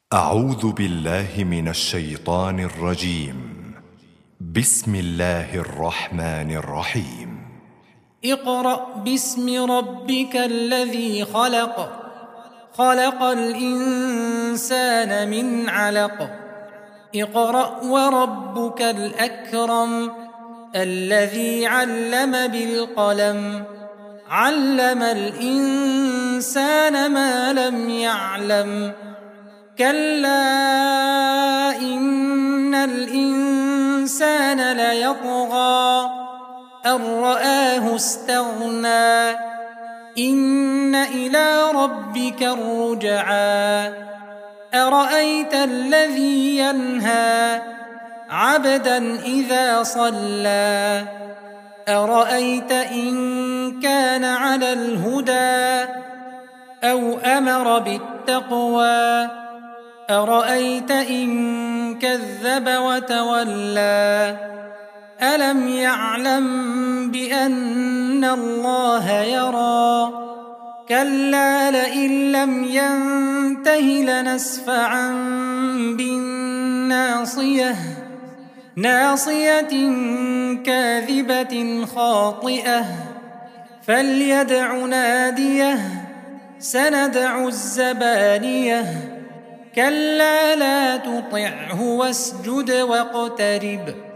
أعوذ بالله من الشيطان الرجيم. بسم الله الرحمن الرحيم. اقرأ باسم ربك الذي خلق. خلق الإنسان من علق. اقرأ وربك الأكرم الذي علم بالقلم. علم الإنسان ما لم يعلم. كلا إن الإنسان ليطغى أن رآه استغنى. إن إلى ربك الرجعى. أرأيت الذي ينهى عبدا إذا صلى. أرأيت إن كان على الهدى أو أمر بالتقوى. أرأيت إن كذب وتولى. ألم يعلم بأن الله يرى. كلا لئن لم ينته لنسفعا بالناصية. ناصية كاذبة خاطئة. فليدع ناديه. سندع الزبانية. كلا لا تطعه واسجد واقترب.